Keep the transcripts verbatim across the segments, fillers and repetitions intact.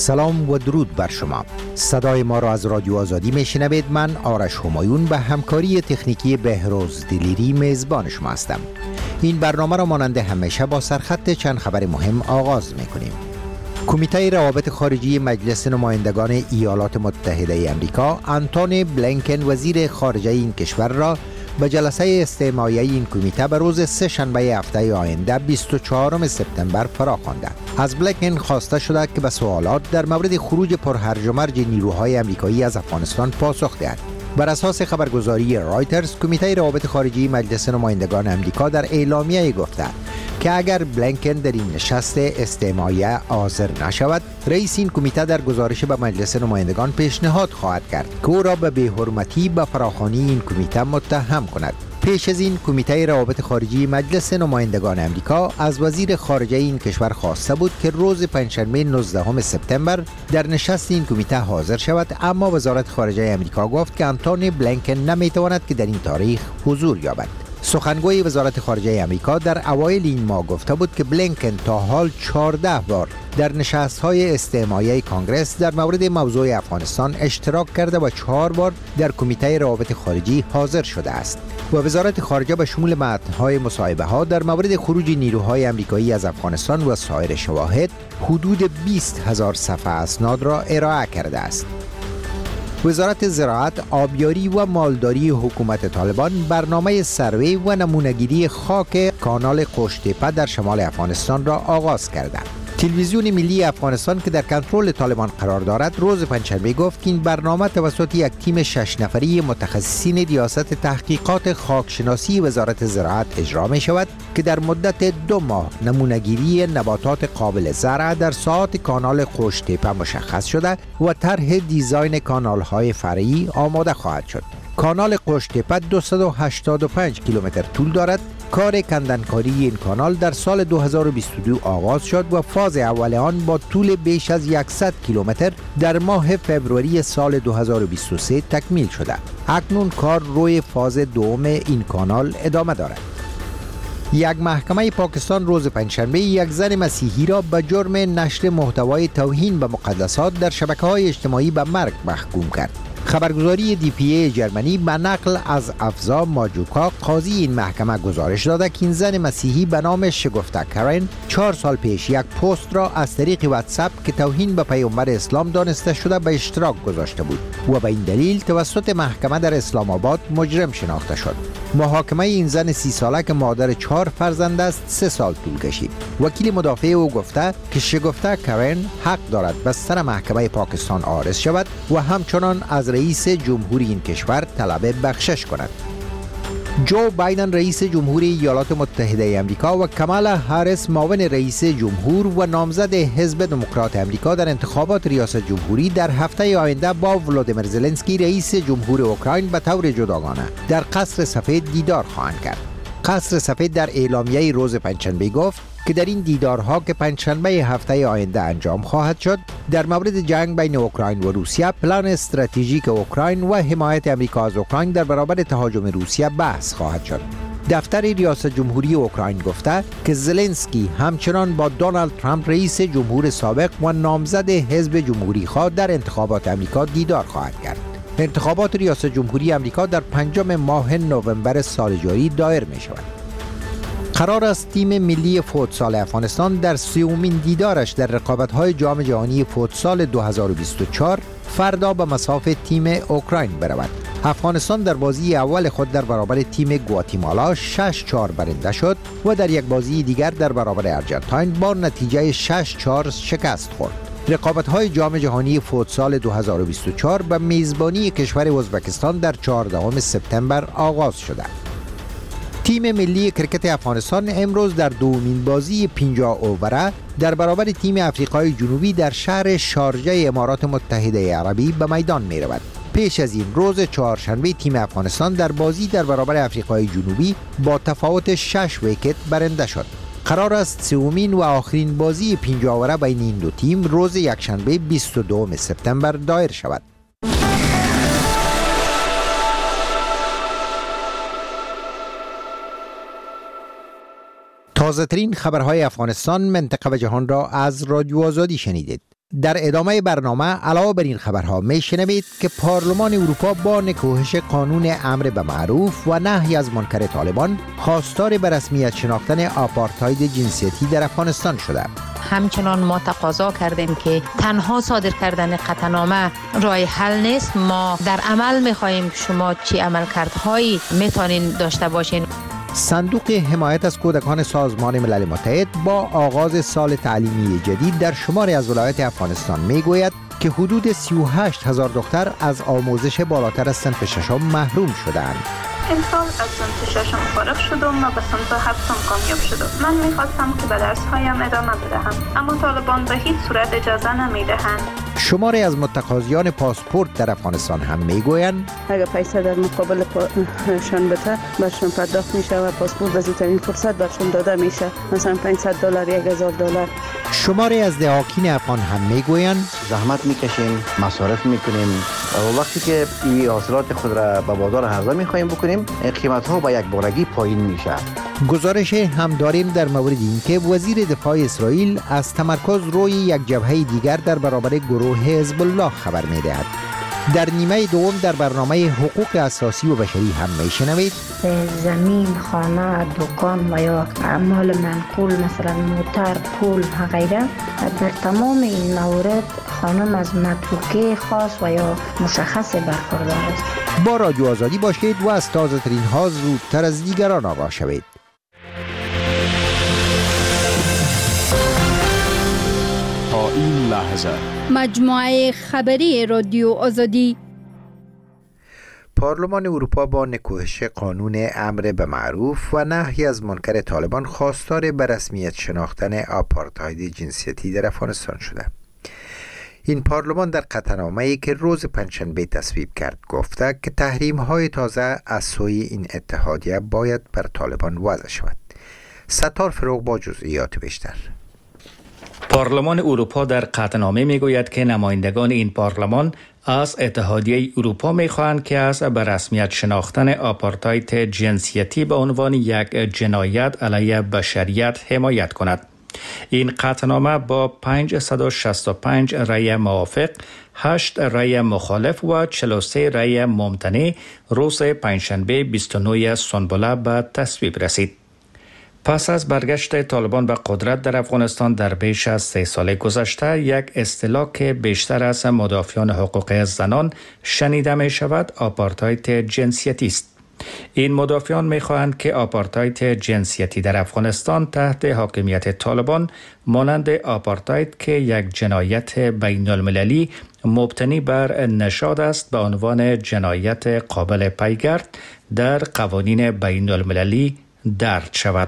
سلام و درود بر شما. صدای ما را از رادیو آزادی میشنوید. من آرش همایون به همکاری تکنیکی بهروز دلیری میزبان شما هستم. این برنامه را مانند همیشه با سرخط چند خبر مهم آغاز میکنیم. کمیته روابط خارجی مجلس نمایندگان ایالات متحده امریکا آنتونی بلینکن وزیر خارجه این کشور را به جلسه استماعی این کمیته به روز سه شنبه هفته آینده بیست و چهارم سپتامبر فراخوانده. از بلینکن خواسته شده که به سوالات در مورد خروج پرهرج و مرج نیروهای امریکایی از افغانستان پاسخ دهد. بر اساس خبرگزاری رایترز، کمیته روابط خارجی مجلس نمایندگان امریکا در اعلامیه گفته که اگر بلینکن در این نشست استماعیه حاضر نشود، رئیس این کمیته در گزارش به مجلس نمایندگان پیشنهاد خواهد کرد که او را به بی‌حرمتی به فراخوانی این کمیته متهم کند. پیش از این، کمیته روابط خارجی مجلس نمایندگان امریکا از وزیر خارجه این کشور خواسته بود که روز پنجشنبه نوزدهم سپتامبر در نشست این کمیته حاضر شود، اما وزارت خارجه امریکا گفت که آنتونی بلینکن نمیتواند که در این تاریخ حضور یابد. سخنگوی وزارت خارجه امریکا در اوایل این ماه گفته بود که بلینکن تا حال چهارده بار در نشست‌های استماعی کانگرس در مورد موضوع افغانستان اشتراک کرده و چهار بار در کمیته روابط خارجی حاضر شده است. و وزارت خارجه به شمول متن‌های مصاحبه‌ها در مورد خروج نیروهای امریکایی از افغانستان و سایر شواهد حدود بیست هزار صفحه اسناد را ارائه کرده است. وزارت زراعت، آبیاری و مالداری حکومت طالبان برنامه سروی و نمونه‌گیری خاک کانال قوشتیپه در شمال افغانستان را آغاز کرده. تلویزیون ملی افغانستان که در کنترل طالبان قرار دارد روز پنجشنبه گفت که این برنامه توسط یک تیم شش نفری متخصصین ریاست تحقیقات خاکشناسی وزارت زراعت اجرا می شود که در مدت دو ماه نمونه‌گیری نباتات قابل زرع در ساحات کانال قوشتیپه مشخص شده و طرح دیزاین کانال‌های فرعی آماده خواهد شد. کانال قوشتیپه دویست و هشتاد و پنج کیلومتر طول دارد. کار کندنکاری این کانال در سال دو هزار و بیست و دو آغاز شد و فاز اول آن با طول بیش از صد کیلومتر در ماه فوریه سال دو هزار و بیست و سه تکمیل شده. اکنون کار روی فاز دوم این کانال ادامه دارد. یک محکمه پاکستان روز پنجشنبه یک زن مسیحی را به جرم نشر محتوای توهین به مقدسات در شبکه‌های اجتماعی به مرگ محکوم کرد. خبرگزاری دی پی ای جرمنی به نقل از افزا ماجوکا قاضی این محکمه گزارش داده که این زن مسیحی به نام شگفته کرن چهار سال پیش یک پست را از طریق واتساپ که توهین به پیامبر اسلام دانسته شده به اشتراک گذاشته بود و به این دلیل توسط محکمه در اسلام آباد مجرم شناخته شد. محاکمه این زن سی ساله که مادر چهار فرزند است سه سال طول کشید. وکیل مدافع او گفته که شگفته کرن حق دارد به سر محکمه پاکستان عارض شود و همچنان از رئیس جمهوری این کشور طلب بخشش کند. جو بایدن رئیس جمهوری ایالات متحده امریکا و کامالا هریس معاون رئیس جمهور و نامزد حزب دموکرات امریکا در انتخابات ریاست جمهوری در هفته آینده با ولادیمیر زلنسکی رئیس جمهور اوکراین به طور جداگانه در قصر سفید دیدار خواهند کرد. قصر سفید در اعلامیه روز پنجشنبه گفت که در این دیدارها که پنجشنبه هفته آینده انجام خواهد شد در مورد جنگ بین اوکراین و روسیه، پلان استراتژیک اوکراین و حمایت امریکا از اوکراین در برابر تهاجم روسیه بحث خواهد شد. دفتر ریاست جمهوری اوکراین گفته که زلنسکی همچنان با دونالد ترامپ رئیس جمهور سابق و نامزد حزب جمهوری خواه در انتخابات امریکا دیدار خواهد کرد. انتخابات ریاست جمهوری امریکا در پنجم ماه نوامبر سال جاری دایر می شود. قرار است تیم ملی فوتسال افغانستان در سومین دیدارش در رقابت‌های جام جهانی فوتسال دو هزار و بیست و چهار فردا به مصاف تیم اوکراین برود. افغانستان در بازی اول خود در برابر تیم گواتیمالا شش چهار برنده شد و در یک بازی دیگر در برابر ارجنتاین با نتیجه شش چهار شکست خورد. رقابت‌های جام جهانی فوتسال دو هزار و بیست و چهار به میزبانی کشور ازبکستان در چهاردهم سپتامبر آغاز شده. تیم ملی کرکت افغانستان امروز در دومین بازی پنجاه اووره در برابر تیم افریقای جنوبی در شهر شارجه امارات متحده عربی به میدان می رود. پیش از این روز چهارشنبه تیم افغانستان در بازی در برابر افریقای جنوبی با تفاوت شش ویکت برنده شد. قرار است سومین و آخرین بازی پنجاه اووره بین این دو تیم روز یکشنبه بیست و دوم سپتامبر دایر شود. تازه ترین خبرهای افغانستان، منطقه و جهان را از رادیو آزادی شنیدید. در ادامه برنامه علاوه بر این خبرها میشنوید که پارلمان اروپا با نکوهش قانون امر به معروف و نهی از منکر طالبان خواستار به رسمیت شناختن آپارتاید جنسیتی در افغانستان شده. همچنان ما تقاضا کردیم که تنها صادر کردن قطعنامه راه حل نیست. ما در عمل می‌خواهیم که شما چی عملکردهایی میتونین داشته باشین. صندوق حمایت از کودکان سازمان ملل متحد با آغاز سال تعلیمی جدید در شماری از ولایات افغانستان میگوید که حدود سی و هشت هزار دختر از آموزش بالاتر از صنف ششم محروم شدند. امسال از صنف ششم فارغ شدم و به صنف هفتم کامیاب شدم. من میخواستم که به درسهایم ادامه بدهم، اما طالبان به هیچ صورت اجازه نمیدهند. شماری از متقاضیان پاسپورت در افغانستان هم میگویند اگر پیسه در مقابل شان بده برشان پرداخت میشه و پاسپورت بزرگترین فرصت برشان داده میشه، مثلا پانصد دلار یک هزار دلار. شماری از دهاکین افغان هم میگویند زحمت میکشیم، مصارف میکنیم و وقتی که این حاصلات خود را به بازار عرضه میخوایم بکنیم قیمت ها با یک بارگی پایین میشه. گزارش هم داریم در مورد اینکه وزیر دفاع اسرائیل از تمرکز روی یک جبهه دیگر در برابر گروه حزب الله خبر میدهد. در نیمه دوم در برنامه حقوق اساسی و بشری هم میشنوید زمین، خانه، دکان و یا اعمال منقول مثلا موتر، پول و غیره، در تمام این موارد خانم از متروکه خاص و یا مشخص برخوردار است. با رادیو آزادی باشید و از تازه ترین ها زودتر از دیگران آگاه شوید. تا این لحظه مجموعه خبری رادیو آزادی. پارلمان اروپا با نکوهش قانون امر به معروف و نهی از منکر طالبان خواستار به رسمیت شناختن آپارتاید جنسیتی در افغانستان شده. این پارلمان در قطعنامه‌ای که روز پنجشنبه تصویب کرد گفته که تحریم‌های تازه از سوی این اتحادیه باید بر طالبان وضع شود. ستار فروغ با جزئیات بیشتر. پارلمان اروپا در قطعنامه میگوید که نمایندگان این پارلمان از اتحادیه اروپا میخواهند که از به رسمیت شناختن آپارتاید جنسیتی به عنوان یک جنایت علیه بشریت حمایت کند. این قطعنامه با پانصد و شصت و پنج رأی موافق، هشت رأی مخالف و چهل و سه رأی ممتنع روز پنجشنبه بیست و نه سنبله به تصویب رسید. پس از برگشت طالبان به قدرت در افغانستان در بیش از سه سال گذشته، یک اصطلاح که بیشتر از مدافعان حقوق زنان شنیده می شود آپارتاید جنسیتی است. این مدافعان می خواهند که آپارتاید جنسیتی در افغانستان تحت حاکمیت طالبان مانند آپارتاید که یک جنایت بین المللی مبتنی بر نژاد است به عنوان جنایت قابل پیگرد در قوانین بین المللی درج شود.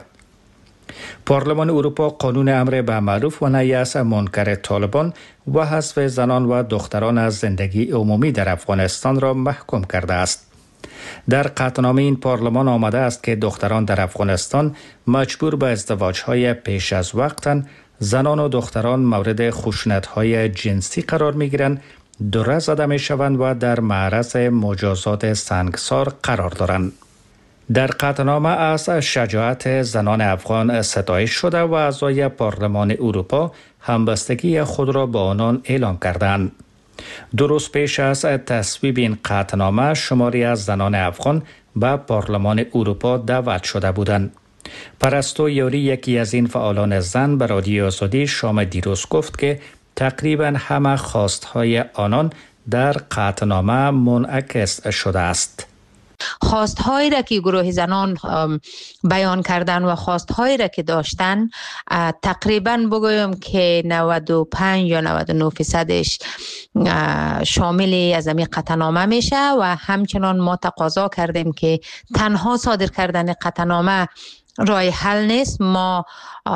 پارلمان اروپا قانون امر به معروف و نهی از منکر طالبان و حذف زنان و دختران از زندگی عمومی در افغانستان را محکوم کرده است. در قطعنامه این پارلمان آمده است که دختران در افغانستان مجبور به ازدواج‌های پیش از وقتند، زنان و دختران مورد خشونت‌های جنسی قرار می‌گیرند، دره زده می‌شوند و در معرض مجازات سنگسار قرار دارند. در قطعنامه از شجاعت زنان افغان ستایش شده و اعضای پارلمان اروپا همبستگی خود را با آنان اعلام کردند. دو روز پیش از تصویب این قطعنامه شماری از زنان افغان به پارلمان اروپا دعوت شده بودند. پرستو یوری یکی از این فعالان زن به رادیو آزادی شام دیروز گفت که تقریبا همه خواستهای آنان در قطعنامه منعکس شده است. خواستهایی را که گروه زنان بیان کردن و خواستهایی را که داشتن تقریبا بگویم که نود و پنج یا نود و نه فیصدش شامل از این قطعنامه میشه و همچنان ما تقاضا کردیم که تنها صادر کردن قطعنامه راه حل نیست. ما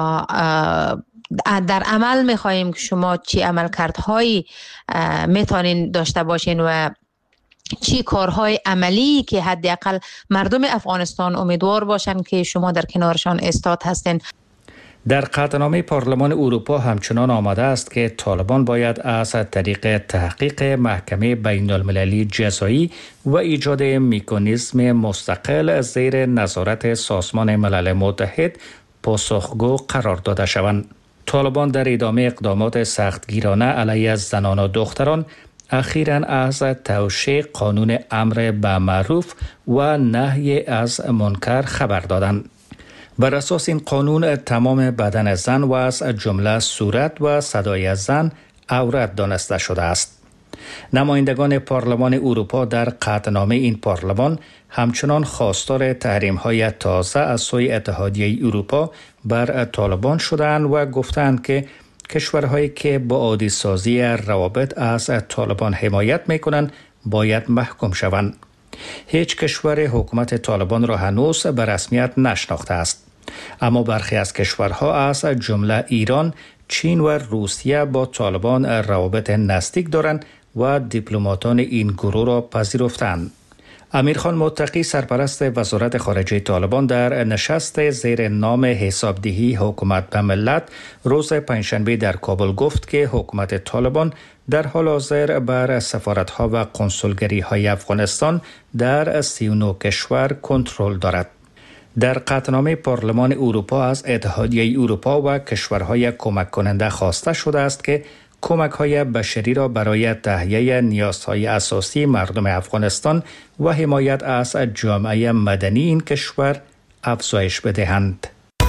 در عمل میخواهیم که شما چی عملکردهایی میتونین داشته باشین و چی کارهای عملی که حداقل مردم افغانستان امیدوار باشند که شما در کنارشان استاد هستین. در قطعنامه پارلمان اروپا همچنان آمده است که طالبان باید از طریق تحقیق محکمه بین المللی جزایی و ایجاد مکانیزم مستقل زیر نظارت سازمان ملل متحد پاسخگو قرار داده شوند. طالبان در ادامه اقدامات سختگیرانه علیه زنان و دختران اخیراً از توشیح قانون امر به معروف و نهی از منکر خبر دادند. بر اساس این قانون تمام بدن زن و از جمله صورت و صدای زن عورت دانسته شده است. نمایندگان پارلمان اروپا در قطعنامه این پارلمان همچنان خواستار تحریم‌های تازه از سوی اتحادیه اروپا بر طالبان شدند و گفتند که کشورهایی که با عادی سازی روابط از طالبان حمایت می‌کنند باید محکوم شوند. هیچ کشور حکومت طالبان را هنوز به رسمیت نشناخته است. اما برخی از کشورها از جمله ایران، چین و روسیه با طالبان روابط نزدیک دارند و دیپلماتان این گروه را پذیرفتند. امیرخان متقی سرپرست وزارت خارجه طالبان در نشست زیر نام حسابدهی حکومت به ملت روز پنجشنبه در کابل گفت که حکومت طالبان در حال حاضر بر سفارت‌ها و قنسولگری‌های افغانستان در سی و نه کشور کنترل دارد. در قطعنامه پارلمان اروپا از اتحادیه اروپا و کشورهای کمک کننده خواسته شده است که کمک‌های بشری را برای تهیه نیازهای اساسی مردم افغانستان و حمایت از جامعه مدنی این کشور افزایش بدهند.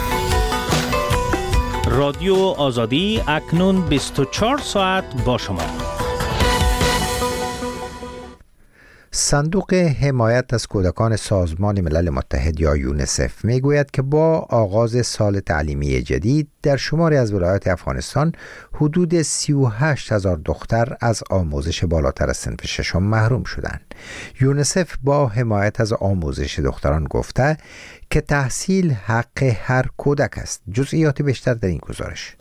رادیو آزادی اکنون بیست و چهار ساعت با شما. صندوق حمایت از کودکان سازمان ملل متحد یا یونیسف میگوید که با آغاز سال تعلیمی جدید در شماری از ولایات افغانستان حدود سی و هشت هزار دختر از آموزش بالاتر از صنف ششم محروم شدند. یونیسف با حمایت از آموزش دختران گفته که تحصیل حق هر کودک است. جزئیات بیشتر در این گزارش.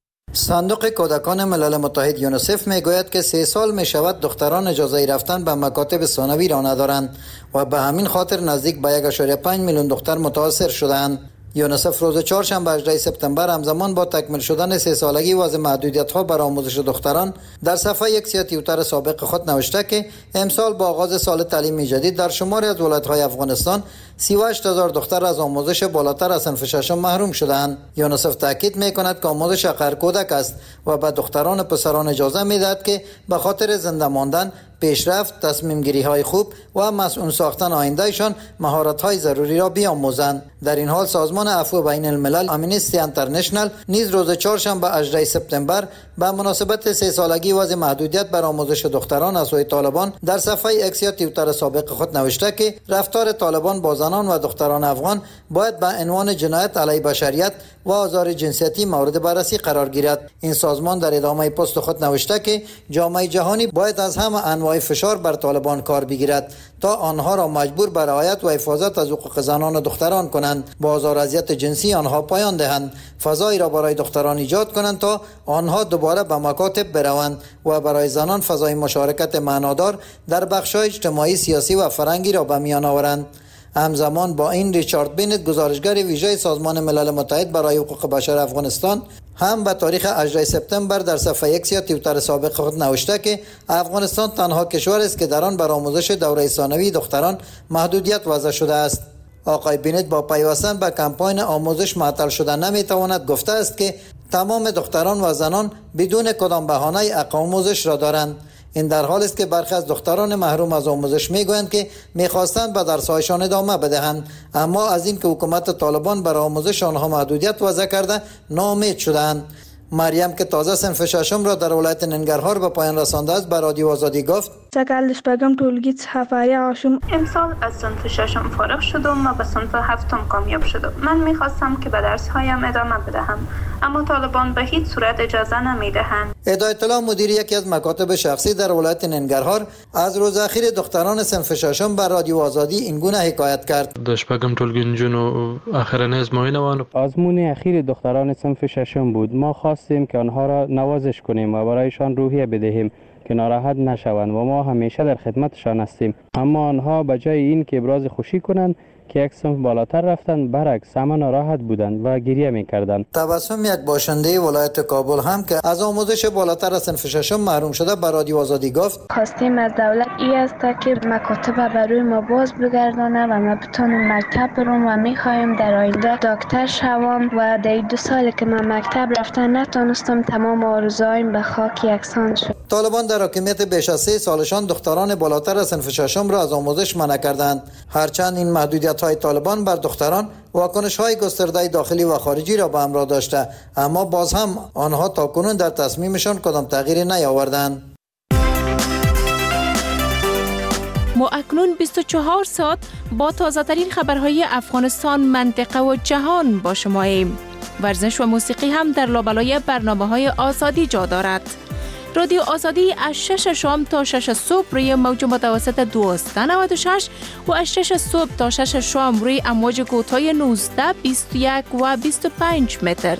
صندوق کودکان ملل متحد یونیسف میگوید که سه سال می شود دختران اجازه رفتن به مکاتب ثانوی را ندارند و به همین خاطر نزدیک به یک ممیز پنج میلیون دختر متاثر شدند. یونیسف روز چهارشنبه هجدهم سپتامبر همزمان با تکمیل شدن سه سالگی وضع محدودیت‌ها بر آموزش دختران در صفحه یک توییتر سابق خود نوشته که امسال با آغاز سال تعلیمی جدید در شماری از ولایت‌های افغانستان سی و هشت هزار دختر از آموزش بالاتر از صنف ششم محروم شدند. یونیسف تاکید می‌کند که آموزش حق هر کودک است و به دختران و پسران اجازه می‌دهد که به خاطر زنده ماندن، پیشرفت، تصمیم گیری های خوب و مسئول ساختن آیندهشان مهارت های ضروری را بیاموزند. در این حال سازمان عفو بین الملل آمنستی انترنشنال نیز روز چهارشنبه هجدهم سپتامبر به مناسبت سه سالگی وضع محدودیت بر آموزش دختران از سوی طالبان در صفحه اکس یا توییتر سابق خود نوشته که رفتار طالبان با زنان و دختران افغان باید به عنوان جنایت علیه بشریت و آزار جنسیتی مورد بررسی قرار گیرد. این سازمان در ادامه پست خود نوشته که جامعه جهانی باید از همه انواع فشار بر طالبان کار بگیرد تا آنها را مجبور به رعایت و حفاظت از حقوق زنان و دختران کنند، با آزار و اذیت جنسی آنها پایان دهند، فضایی را برای دختران ایجاد کنند تا آنها دوباره به مکاتب بروند و برای زنان فضای مشارکت معنادار در بخش‌های اجتماعی، سیاسی و فرهنگی را به میان آورند. همزمان با این ریچارد بینت، گزارشگر ویژه سازمان ملل متحد برای حقوق بشر افغانستان، هم به تاریخ هجدهم سپتامبر در صفحه اکس یا توییتر سابق خود نوشته که افغانستان تنها کشور است که در آن بر آموزش دوره ثانوی دختران محدودیت وضع شده است. آقای بینت با پیوستن به کمپاین آموزش معطل شدن نمیتواند گفته است که تمام دختران و زنان بدون کدام بهانه حق آموزش را دارند. این در حالی است که برخی از دختران محروم از آموزش میگویند که میخواستند به درس‌هایشان ادامه بدهند، اما از اینکه حکومت طالبان بر آموزش آنها محدودیت وضع کرده ناامید شدند. مریم که تازه صنف ششم را در ولایت ننگرهار به پایان رسانده است به رادیو آزادی گفت: امسال از صنف ششم فارغ شدم و به صنف هفتم کامیاب شدم. من میخواستم که به درس‌هایم ادامه بدهم، اما طالبان به هیچ صورت اجازه نمیدهند. هدایت الله مدیر یکی از مکاتب شخصی در ولایت ننگرهار از روز اخیر دختران صنف ششم به رادیو آزادی اینگونه حکایت کرد: دشپگم ټولګنجونو اخرنه ازموینه وانه آزمون اخیر دختران صنف ششم بود. ما خواستیم که آنها را نوازش کنیم و برایشان روحیه بدهیم که ناراحت نشوند و ما همیشه در خدمتشان هستیم، اما آنها به جای این که ابراز خوشی کنند که یک صنف بالاتر رفتند برعکس همه ناراحت بودند و گریه می‌کردند. تبسم یک باشنده ولایت کابل هم که از آموزش بالاتر از صنف ششم محروم شده به رادیو آزادی گفت خواستیم از دولت ای است که مکاتب برای ما باز بگردانه و ما بتونیم مکتب بروم و می‌خوایم در آینده دکتر شوم و در دو سالی که من مکتب رفتن نتونستم تمام آرزوهایم به خاک یکسان شد. طالبان در حاکمیت بیش از سه سالشان دختران بالاتر از صنف ششم را از آموزش منع کردند. هرچند این محدودیت‌های طالبان بر دختران واکنش‌های گسترده داخلی و خارجی را به همراه داشته، اما باز هم آنها تاکنون در تصمیمشان کدام تغییری نیاوردند. ما اکنون بیست و چهار ساعت با تازه‌ترین خبرهای افغانستان، منطقه و جهان با شماییم. ورزش و موسیقی هم در لابلای برنامه‌های آزادی جا دارد. رادیو آزادی از شش شام تا شش صبح روی موج متوسط دویست و نود و شش و از شش صبح تا شش شام روی امواج کوتاه نوزده، بیست و یک و بیست و پنج متر.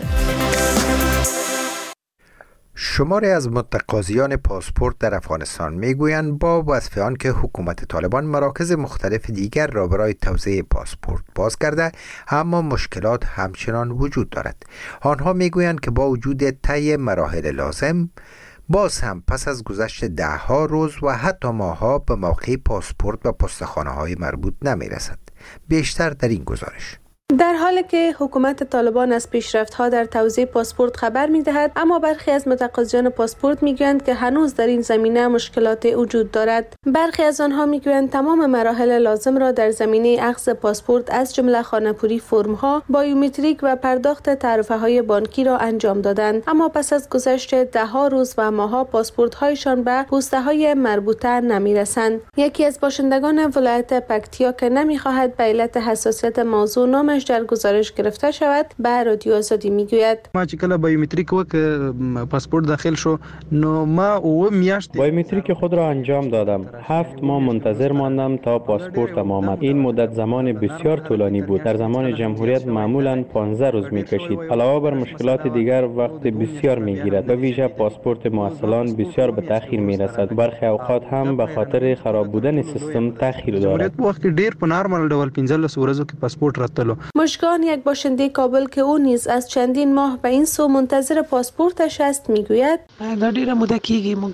شماری از متقاضیان پاسپورت در افغانستان میگویند با وصف آن که حکومت طالبان مراکز مختلف دیگر را برای توزیع پاسپورت باز کرده، اما مشکلات همچنان وجود دارد. آنها میگویند که با وجود طی مراحل لازم باز هم پس از گذشت ده ها روز و حتی ماه‌ها به موقع پاسپورت و پستخانه‌های مربوط نمی‌رسد. بیشتر در این گزارش. در حالی که حکومت طالبان از پیشرفت‌ها در توزیع پاسپورت خبر می‌دهد، اما برخی از متقاضیان پاسپورت می‌گویند که هنوز در این زمینه مشکلات وجود دارد. برخی از آنها می‌گویند تمام مراحل لازم را در زمینه اخذ پاسپورت از جمله خانه‌پوری، فرم‌ها، بایومتریک و پرداخت تعرفه‌های بانکی را انجام دادند، اما پس از گذشت ده‌ها روز و ماه‌ها پاسپورت‌هایشان به پوسته‌های مربوطه نمی‌رسند. یکی از باشندگان ولایت پکتیا که نمی‌خواهد به علت حساسیت موضوع نامش در گزارش گرفته شود به رادیو آزادی میگوید: ما چې کله بایومتریک وک پاسپورت داخل شو نو ما او میاشت بایومتریک خود را انجام دادم. هفت ماه منتظر ماندم تا پاسپورتم آمد. این مدت زمان بسیار طولانی بود. در زمان جمهوریت معمولا پانزده روز میکشید. علاوه بر مشکلات دیگر وقت بسیار میگیرد. به ویژه پاسپورت موصلان بسیار به تاخیر میرسد. برخی اوقات هم به خاطر خراب بودن سیستم تاخیر دارد. وقت ډیر په نارمل ډول پنځلس ورځو کې پاسپورت راتلو. مشگان، یک باشنده کابل که او نیز از چندین ماه به این سو منتظر پاسپورتش است میگوید: در ډیره موده کېږي موږ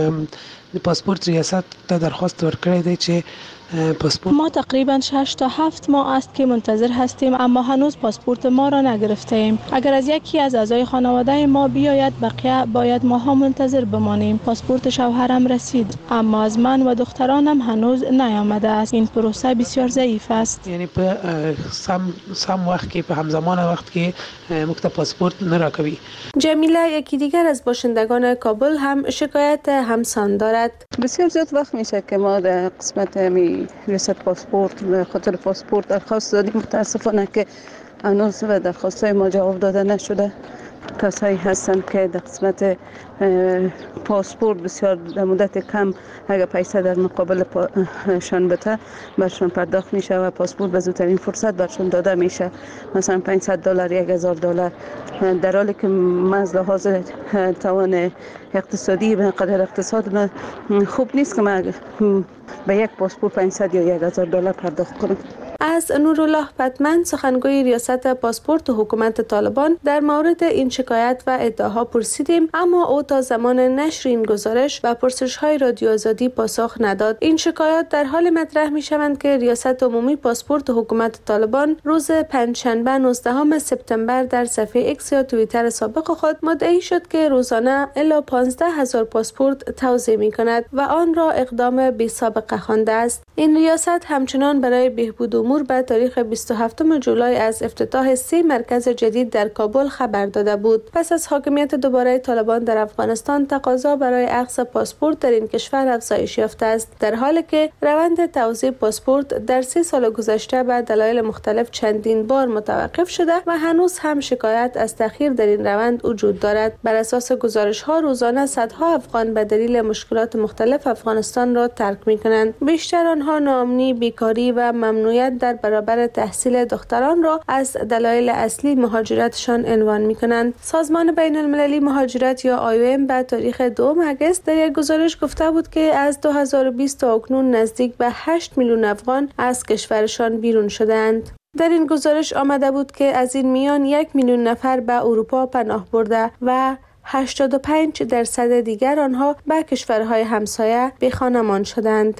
د پاسپورت ریاست ته درخواست ورکړی دی چې پاسپورت. ما تقریبا شش تا هفت ماه است که منتظر هستیم، اما هنوز پاسپورت ما را نگرفتیم. اگر از یکی از اعضای خانواده ما بیاید، بقیه باید ماها منتظر بمانیم. پاسپورت شوهرم رسید، اما از من و دخترانم هنوز نیامده است. این پروسه بسیار ضعیف است. یعنی په سم سم وخت کې په همزمان وخت کې موږ پاسپورت نه راکوي. جمیله، یکی دیگر از باشندگان کابل، هم شکایت همسان دارد. بسیار زیاد وقت میشه که ما در قسمت می ریاست پاسپورت به خاطر پاسپورت درخواست دادیم. متاسفانه که هنوز به درخواست‌های ما جواب داده نشده. کسایی هستن که در قسمت پاسپورت بسیار در مدت کم اگر پیسه در مقابل شان بده برشون پرداخت میشه و پاسپورت به زودترین فرصت برشون داده میشه، مثلا پانصد دلار، یک هزار دلار، در حالی که من از لحاظ توان اقتصادی به قدر اقتصاد من خوب نیست که من به یک پاسپورت پانصد یا یک هزار دلار پرداخت کنم. از نورالله پتمن، سخنگوی ریاست پاسپورت و حکومت طالبان، در مورد این شکایت و ادعاها پرسیدیم، اما او تا زمان نشر این گزارش و پرسش‌های رادیو آزادی پاسخ نداد. این شکایات در حال مطرح می‌شوند که ریاست عمومی پاسپورت و حکومت طالبان روز پنجشنبه نوزدهم سپتامبر در صفحه ایکس یا توییتر سابق خود مدعی شد که روزانه الی پانزده هزار پاسپورت توزیع می‌کند و آن را اقدام بی‌سابقه خوانده است. این ریاست همچنان برای بهبود امور به تاریخ بیست و هفتم جولای از افتتاح سه مرکز جدید در کابل خبر داده بود. پس از حاکمیت دوباره طالبان در افغانستان، تقاضا برای اخذ پاسپورت در این کشور افزایش یافته است، در حالی که روند توزیع پاسپورت در سه سال گذشته به دلایل مختلف چندین بار متوقف شده و هنوز هم شکایت از تأخیر در این روند وجود دارد. بر اساس گزارش‌ها روزانه صدها افغان به دلیل مشکلات مختلف افغانستان را ترک می‌کنند. بیشتر آنها ناامنی، بیکاری و ممنوعیت در برابر تحصیل دختران را از دلایل اصلی مهاجرتشان عنوان می‌کنند. سازمان بین المللی مهاجرت یا آی او ام به تاریخ دوم اگست در یک گزارش گفته بود که از دو هزار و بیست تا اکنون نزدیک به هشت میلیون افغان از کشورشان بیرون شدند. در این گزارش آمده بود که از این میان یک میلیون نفر به اروپا پناه برده و هشتاد و پنج درصد دیگر آنها به کشورهای همسایه بی‌خانمان شدند.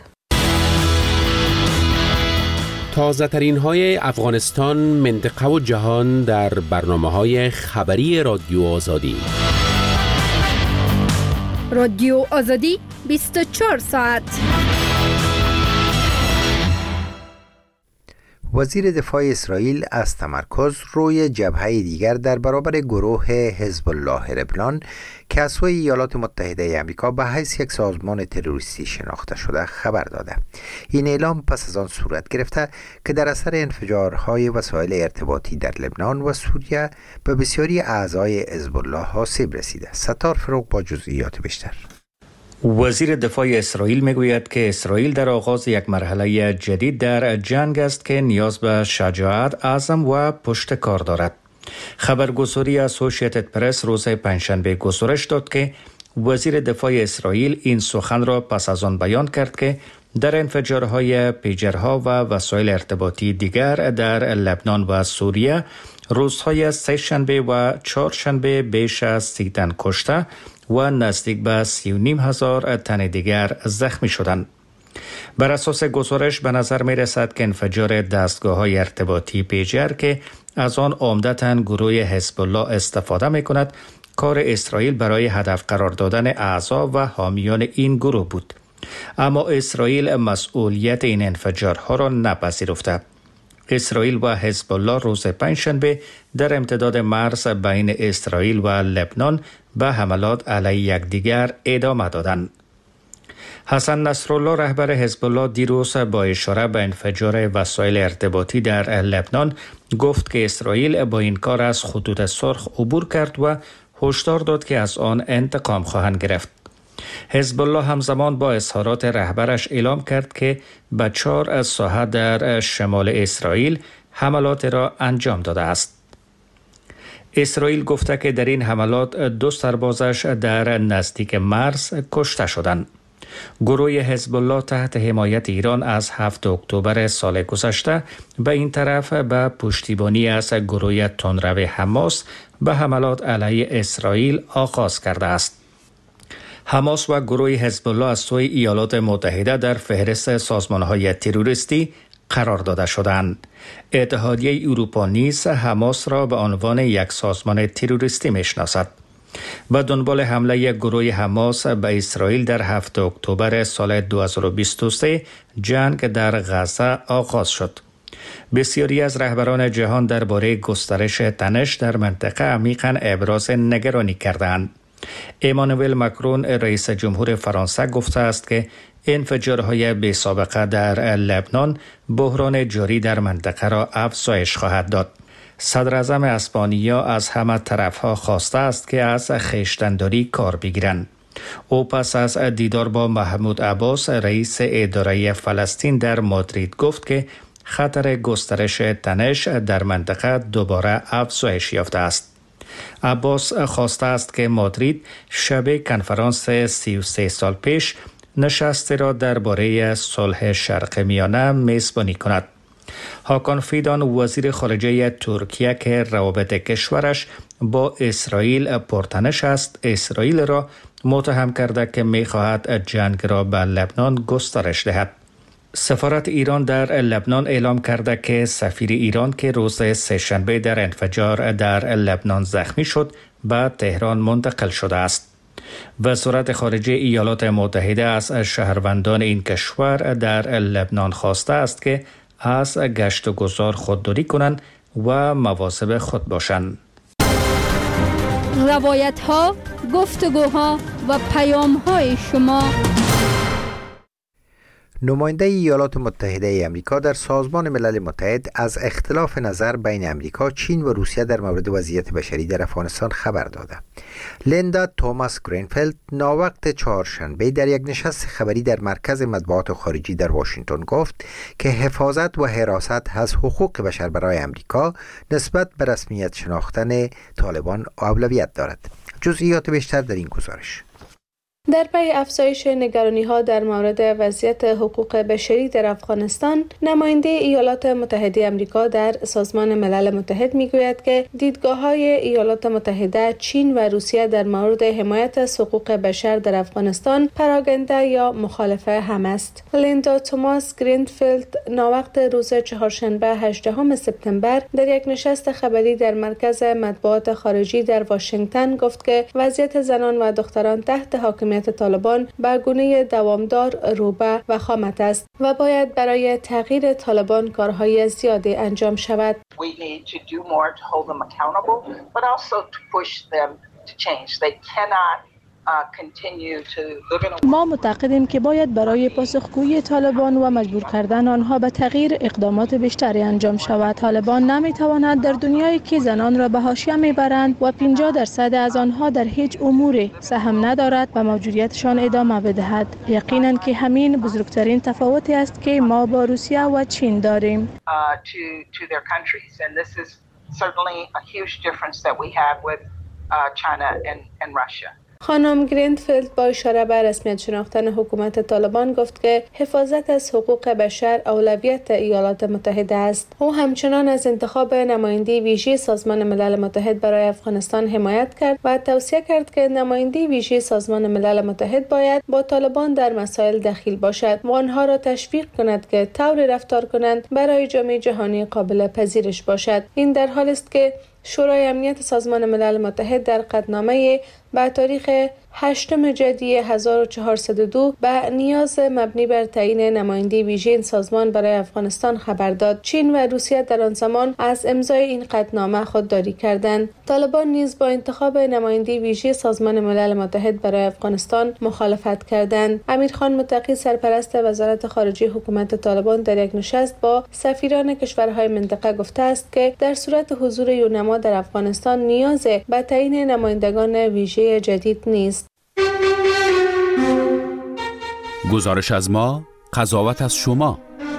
تازه ترین های افغانستان، منطقه و جهان در برنامه های خبری رادیو آزادی. رادیو آزادی بیست و چهار ساعت. وزیر دفاع اسرائیل از تمرکز روی جبهه دیگر در برابر گروه حزب الله لبنان که از سوی ایالات متحده آمریکا به حیث یک سازمان تروریستی شناخته شده خبر داده. این اعلام پس از آن صورت گرفته که در اثر انفجارهای وسایل ارتباطی در لبنان و سوریه به بسیاری اعضای حزب الله آسیب رسیده. ستار فروغ با جزئیات بیشتر. وزیر دفاع اسرائیل میگوید که اسرائیل در آغاز یک مرحله جدید در جنگ است که نیاز به شجاعت، عزم و پشت کار دارد. خبرگزاری اسوسییتد پرس روز پنجشنبه گزارش داد که وزیر دفاع اسرائیل این سخن را پس از آن بیان کرد که در انفجارهای پیجرها و وسایل ارتباطی دیگر در لبنان و سوریه روزهای سه شنبه و چهار شنبه بیش از سی تن کشته و نزدیک به سی و نیم هزار تن دیگر زخمی شدند. بر اساس گزارش به نظر می رسد که انفجار دستگاه های ارتباطی پیجر که از آن عمدتاً گروه حزب الله استفاده می کند کار اسرائیل برای هدف قرار دادن اعضا و حامیان این گروه بود. اما اسرائیل مسئولیت این انفجارها را نپذیرفته. اسرائیل و حزب الله روز پنجشنبه در امتداد مرز بین اسرائیل و لبنان به حملات علیه یکدیگر ادامه دادند. حسن نصرالله رهبر حزب الله دیروز با اشاره به انفجار وسایل ارتباطی در لبنان گفت که اسرائیل با این کار از خطوط سرخ عبور کرد و هشدار داد که از آن انتقام خواهند گرفت. حزب الله همزمان با اظهارات رهبرش اعلام کرد که به چهار از ساحه در شمال اسرائیل حملات را انجام داده است. اسرائیل گفته که در این حملات دو سربازش در نزدیک مرز کشته شدند. گروه حزب الله تحت حمایت ایران از هفتم اکتبر سال گذشته به این طرف به پشتیبانی از گروه تندرو حماس به حملات علیه اسرائیل آغاز کرده است. حماس و گروه حزب الله از سوی ایالات متحده در فهرست سازمان‌های تروریستی قرار داده شدند. اتحادیه اروپا نیز حماس را به عنوان یک سازمان تروریستی میشناسد. به دنبال حمله گروه حماس به اسرائیل در هفتم اکتبر سال دو هزار و بیست و سه جنگ در غزه آغاز شد. بسیاری از رهبران جهان درباره گسترش تنش در منطقه عمیقاً ابراز نگرانی کردند. امانوئل ماکرون رئیس جمهور فرانسه گفته است که انفجارهای بی سابقه در لبنان بحران جاری در منطقه را افزایش خواهد داد. صدر اعظم اسپانیا از همه طرفها خواسته است که از خویشتن‌داری کار بگیرند. او پس از دیدار با محمود عباس رئیس اداره فلسطین در مادرید گفت که خطر گسترش تنش در منطقه دوباره افزایش یافته است. عباس خواسته است که مادرید شب کنفرانس سی و سه سال پیش نشستی را درباره صلح شرق میانه میزبانی کند. هاکان فیدان وزیر خارجه ترکیه که روابط کشورش با اسرائیل پرتنش است، اسرائیل را متهم کرده که می‌خواهد جنگ را به لبنان گسترش دهد. سفارت ایران در لبنان اعلام کرده که سفیر ایران که روز سه‌شنبه در انفجار در لبنان زخمی شد به تهران منتقل شده است. وزارت خارجه ایالات متحده از شهروندان این کشور در لبنان خواسته است که از گشت و گذار خودداری کنند و مواظب خود باشند. روایت ها، گفتگوها و پیام های شما. نماینده ایالات متحده ای آمریکا در سازمان ملل متحد از اختلاف نظر بین آمریکا، چین و روسیه در مورد وضعیت بشری در افغانستان خبر داده. لیندا توماس گرینفیلد ناوقت چهارشنبه در یک نشست خبری در مرکز مطبوعات خارجی در واشنگتن گفت که حفاظت و حراست از حقوق بشر برای آمریکا نسبت به رسمیت شناختن طالبان اولویت دارد. جزئیات بیشتر در این گزارش. در پی افزایش نگرانی‌ها در مورد وضعیت حقوق بشری در افغانستان، نماینده ایالات متحده آمریکا در سازمان ملل متحد می‌گوید که دیدگاه‌های ایالات متحده، چین و روسیه در مورد حمایت از حقوق بشر در افغانستان پراکنده یا مخالف هم است. لیندا توماس گرینفیلد ناوقت روز چهارشنبه هجدهم سپتامبر در یک نشست خبری در مرکز مطبوعات خارجی در واشنگتن گفت که وضعیت زنان و دختران تحت حاکمیت طالبان به گونه دوامدار روبه و خامت است و باید برای تغییر طالبان کارهای زیادی انجام شود. We need to do more to hold them accountable, but also to push them to change. They cannot ما معتقدیم که باید برای پاسخگویی طالبان و مجبور کردن آنها به تغییر اقدامات بیشتری انجام شود. طالبان نمیتواند در دنیایی که زنان را به حاشیه میبرند و پنجاه درصد از آنها در هیچ اموری سهم ندارد و موجودیتشان ادامه بدهد. یقینا که همین بزرگترین تفاوتی است که ما با روسیه و چین داریم. خانم گرینفیلد با اشاره به رسمیت شناختن حکومت طالبان گفت که حفاظت از حقوق بشر اولویت ایالات متحده است. او همچنان از انتخاب نماینده ویژه سازمان ملل متحد برای افغانستان حمایت کرد و توصیه کرد که نماینده ویژه سازمان ملل متحد باید با طالبان در مسائل دخیل باشد و آنها را تشویق کند که طوری رفتار کنند برای جامعه جهانی قابل پذیرش باشد. این در حالی است که شورای امنیت سازمان ملل متحد در قطعنامه با تاریخ هشتم جدی هزار و چهارصد و دو به نیاز مبنی بر تعیین نماینده ویژه این سازمان برای افغانستان خبر داد. چین و روسیه در آن زمان از امضای این قطعنامه خودداری کردند. طالبان نیز با انتخاب نماینده ویژه سازمان ملل متحد برای افغانستان مخالفت کردند. امیرخان متقی سرپرست وزارت خارجه حکومت طالبان در یک نشست با سفیران کشورهای منطقه گفته است که در صورت حضور یونما در افغانستان نیاز به تعیین نمایندگان ویژه جدید نیست. گزارش از ما، قضاوت از شما.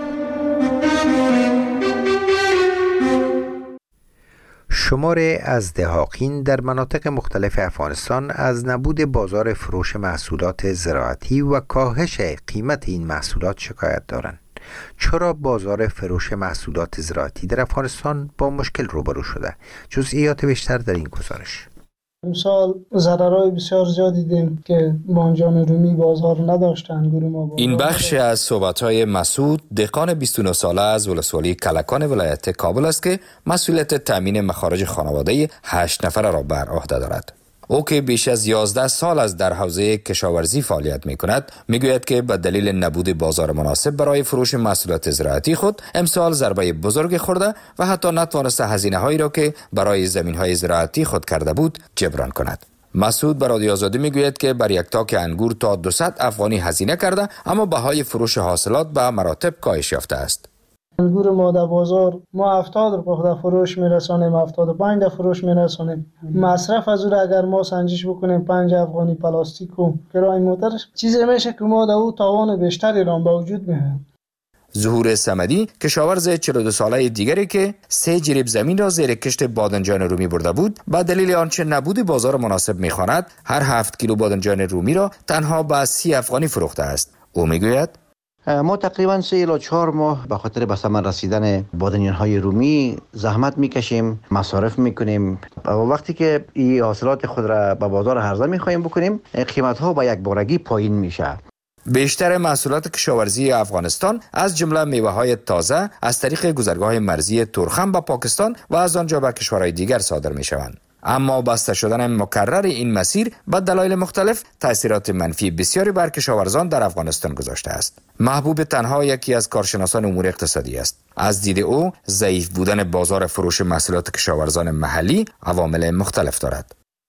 شماری از دهاقین در مناطق مختلف افغانستان از نبود بازار فروش محصولات زراعتی و کاهش قیمت این محصولات شکایت دارند. چرا بازار فروش محصولات زراعتی در افغانستان با مشکل روبرو شده؟ جزئیات بیشتر در این گزارش. امسال ضررهای بسیار زیادی دیدیم که بانجان رومی بازار نداشتن. گروه این بخش از صحبت‌های مسعود، دهقان بیست و نه ساله از ولسوالی کلکان ولایت کابل است که مسئولیت تامین مخارج خانواده هشت نفره را بر عهده دارد. او که بیش از یازده سال از در حوزه کشاورزی فعالیت می کند، می گوید که به دلیل نبود بازار مناسب برای فروش محصولات زراعتی خود امسال ضربه بزرگ خورده و حتی نتوانسته هزینه هایی را که برای زمین های زراعتی خود کرده بود جبران کند. مسعود بر رادیو آزادی می گوید که بر یک تاک انگور تا دویست افغانی هزینه کرده، اما بهای فروش حاصلات به مراتب کاهش یافته است. انگور ما در بازار ما هفتاد روپیه فروش میرسانیم، هفتاد و پنج ده فروش میرسانیم. مصرف از او اگر ما سنجش بکنیم پنج افغانی پلاستیک و کرای موتر چیزی میشه که ما در او تاوان بیشتری را به وجود میاریم. ظهور صمدی کشاورز چهل و دو ساله دیگری که سه جریب زمین را زیر کشت بادنجان رومی برده بود، با دلیل آنچه نبود بازار مناسب میخواند هر هفت کیلو بادنجان رومی را تنها به سی افغانی فروخته است. او میگوید ما تقریبا سه الی چهار ماه به خاطر به ثمر رسیدن بادنجان‌های رومی زحمت میکشیم، مصارف میکنیم و وقتی که این حاصلات خود را به بازار عرضه میخوایم بکنیم، قیمت‌ها با یک بارگی پایین میشه. بیشتر محصولات کشاورزی افغانستان از جمله میوه‌های تازه از طریق گذرگاه مرزی تورخم به پاکستان و از آنجا به کشورهای دیگر صادر میشوند. اما بسته شدن مکرر این مسیر به دلایل مختلف تاثیرات منفی بسیاری بر کشاورزان در افغانستان گذاشته است. محبوب تنها یکی از کارشناسان امور اقتصادی است. از دید او ضعیف بودن بازار فروش محصولات کشاورزان محلی عوامل مختلف دارد.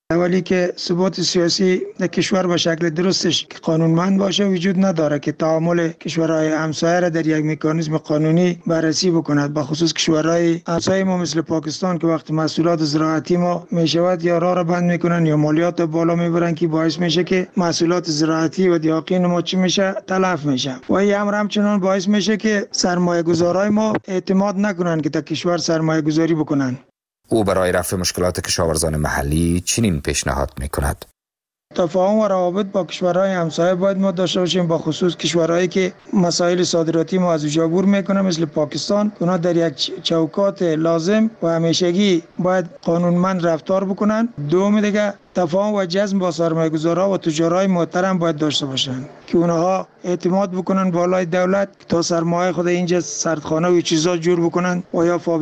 اولی که ثبات سیاسی در کشور به شکل درستش که قانونمند باشه وجود نداره که تعامل کشورهای همسایه را در یک مکانیزم قانونی بررسی بکند، به خصوص کشورهای همسایه ما مثل پاکستان که وقت محصولات زراعتی ما میشود یا راه را بند میکنن یا مالیات بالا میبرن که باعث میشه که محصولات زراعتی و دیاقین ما چی میشه تلف میشه و این امر همچنان باعث میشه که سرمایه گذارای ما اعتماد نکنن که در کشور سرمایه گذاری بکنن. او برای رفع مشکلات کشاورزان محلی چنین پیشنهاد میکند: تفاهم و روابط با کشورهای همسایه باید ما داشته باشیم، با خصوص کشورهایی که مسائل صادراتی ما از اونجا عبور میکنه مثل پاکستان. اونا در یک چوکات لازم و همیشگی باید قانونمند رفتار بکنن. دوم دیگه تفاهم و جذب با سرمایه‌گذارها و تجارای محترم باید داشته باشن که اونها اعتماد بکنن بالای دولت تا سرمایه خود اینجا سردخانه و چیزا جور بکنن و یا